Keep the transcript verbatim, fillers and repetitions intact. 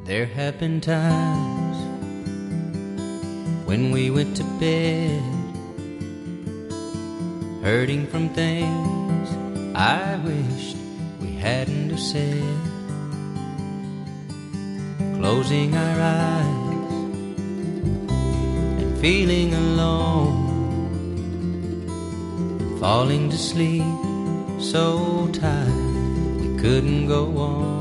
There have been times when we went to bed hurting from things I wished we hadn't have said, closing our eyes and feeling alone, falling to sleep so tired we couldn't go on.